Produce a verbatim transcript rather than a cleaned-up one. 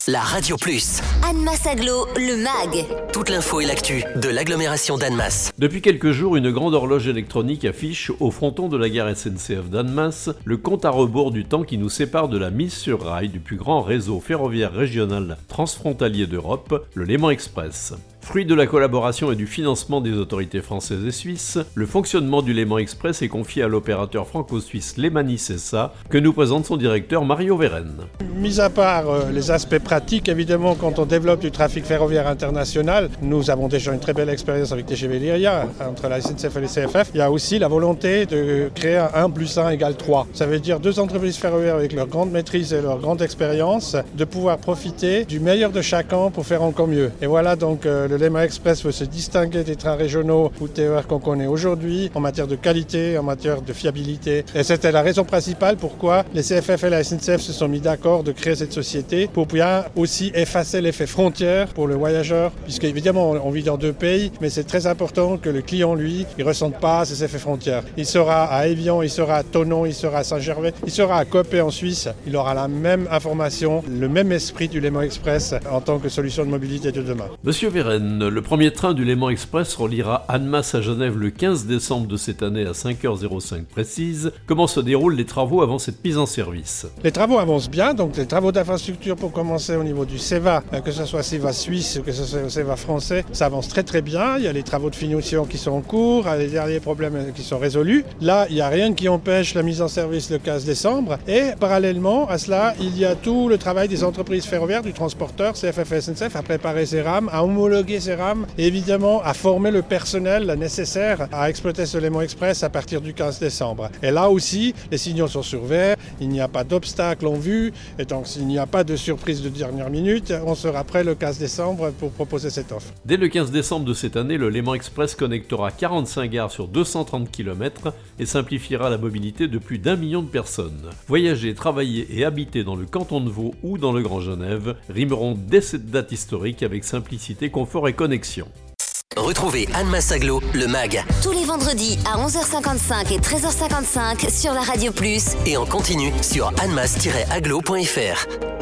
la Radio Plus. Annemasse Agglo, le mag. Toute l'info et l'actu de l'agglomération d'Annemasse. Depuis quelques jours, une grande horloge électronique affiche au fronton de la gare S N C F d'Annemasse le compte à rebours du temps qui nous sépare de la mise sur rail du plus grand réseau ferroviaire régional transfrontalier d'Europe, le Léman Express. Fruit de la collaboration et du financement des autorités françaises et suisses, le fonctionnement du Léman Express est confié à l'opérateur franco-suisse Lemani Sessa, que nous présente son directeur Mario Veren. Mis à part euh, les aspects pratiques, évidemment, quand on développe du trafic ferroviaire international, nous avons déjà une très belle expérience avec T G V Lyria, entre la S N C F et les C F F. Il y a aussi la volonté de créer un un plus un égale trois. Ça veut dire deux entreprises ferroviaires avec leur grande maîtrise et leur grande expérience, de pouvoir profiter du meilleur de chacun pour faire encore mieux. Et voilà donc euh, le Léman Express veut se distinguer des trains régionaux ou T E R qu'on connaît aujourd'hui en matière de qualité, en matière de fiabilité. Et c'était la raison principale pourquoi les C F F et la S N C F se sont mis d'accord de créer cette société pour bien aussi effacer l'effet frontière pour le voyageur, puisque évidemment on vit dans deux pays, mais c'est très important que le client, lui, il ne ressente pas ces effets frontières. Il sera à Évian, il sera à Thonon, il sera à Saint-Gervais, il sera à Coppet en Suisse, il aura la même information, le même esprit du Léman Express en tant que solution de mobilité de demain. Monsieur Veren, le premier train du Léman Express reliera Annemasse à Genève le quinze décembre de cette année à cinq heures cinq précise. Comment se déroulent les travaux avant cette mise en service? Les travaux avancent bien, donc les travaux d'infrastructure pour commencer au niveau du C E V A, que ce soit C E V A suisse ou que ce soit C E V A français, ça avance très très bien. Il y a les travaux de finition qui sont en cours, les derniers problèmes qui sont résolus. Là, il n'y a rien qui empêche la mise en service le quinze décembre. Et parallèlement à cela, il y a tout le travail des entreprises ferroviaires, du transporteur, C F F et S N C F, à préparer ces rames, à homologuer ces rames et évidemment à former le personnel nécessaire à exploiter ce Léman Express à partir du quinze décembre. Et là aussi, les signaux sont sur vert, il n'y a pas d'obstacle en vue, et donc s'il n'y a pas de surprise de dernière minute, on sera prêt le quinze décembre pour proposer cette offre. Dès le quinze décembre de cette année, le Léman Express connectera quarante-cinq gares sur deux cent trente kilomètres et simplifiera la mobilité de plus d'un million de personnes. Voyager, travailler et habiter dans le canton de Vaud ou dans le Grand Genève rimeront dès cette date historique avec simplicité, confort et connexion. Retrouvez Annemasse Agglo, le mag. Tous les vendredis à onze heures cinquante-cinq et treize heures cinquante-cinq sur la Radio Plus. Et en continu sur annemasse tiret agglo point f r.